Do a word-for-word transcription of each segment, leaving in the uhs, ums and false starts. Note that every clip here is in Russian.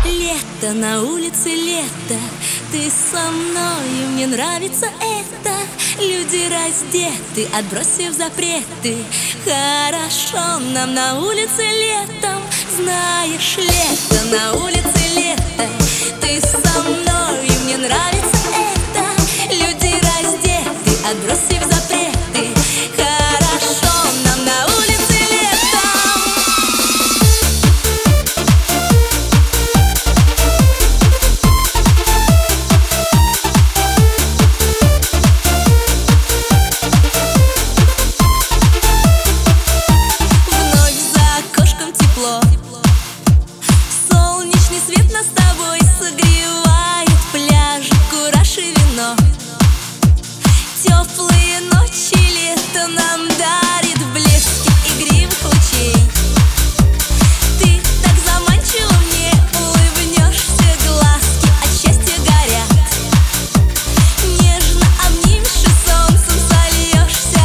Лето, на улице лето, ты со мною, мне нравится это. Люди раздеты, отбросив запреты. Хорошо нам на улице летом. Знаешь, лето, на улице лето, ты со мною, мне нравится это. Люди раздеты, отбросив запреты. Хорошо нам на улице летом. Вновь за окошком тепло, солнечный свет нас с тобой согревает. Пляжи, кураж и вино, теплые ночи лето нам дарит в блеске игривых лучей. Ты так заманчиво мне улыбнешься, глазки от счастья горят. Нежно обнимешь и солнцем сольешься.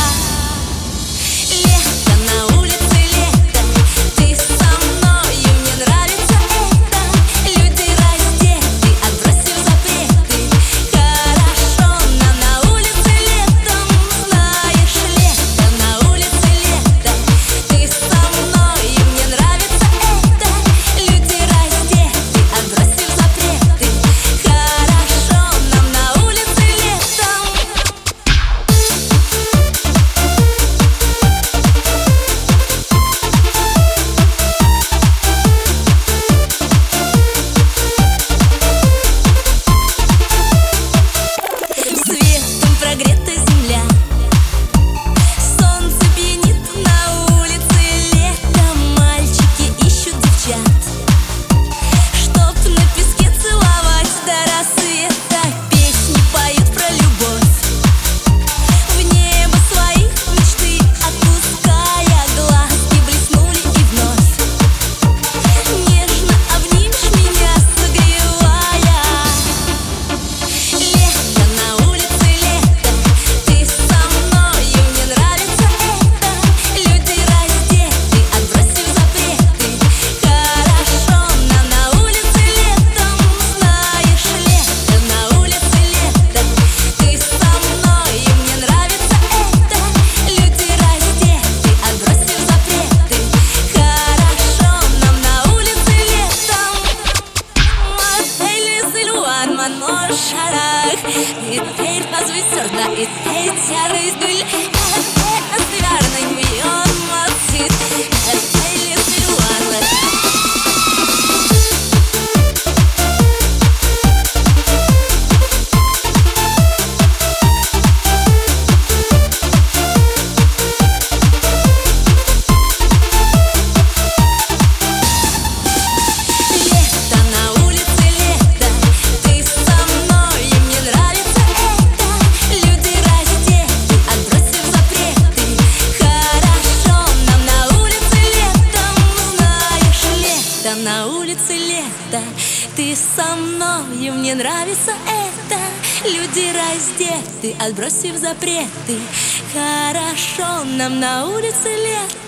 Лето, на улице лето, ты со мною, мне нравится это. Люди раздеты, отбросив запреты. Хорошо нам на улице летом. Знаешь, лето, на улице лето, ты со мною, мне нравится это. Люди раздеты, отбросив запреты. Хорошо нам на улице летом. Светом прогрета земля, солнце пьянит на улице летом. Мальчики ищут девчат, чтоб на песке целовать до рассвета. Песни поют про любовь, в небо свои мечты отпуская. Глазки блеснули и вновь нежно обнимешь меня, согревая. Лето, на улице лето, ты со мною, мне нравится это. Люди раздеты, отбросив запреты. Хорошо нам на улице летом. Знаешь, лето, на улице лето, ты со мною, мне нравится это. Люди раздеты, отбросив запреты. Хорошо нам на улице летом. Мотель Сильван, Манор Шарах, и теперь позвисерда, и теперь гуль. Это свярный миллион мацит. Мотель Сильван. Лето, на улице лето, ты со мною, мне нравится это. Люди раздеты, отбросив запреты. Хорошо нам на улице летом. Знаешь, лето, на улице лето, ты со мною, мне нравится это. Люди раздеты, отбросив запреты. Хорошо нам на улице лето.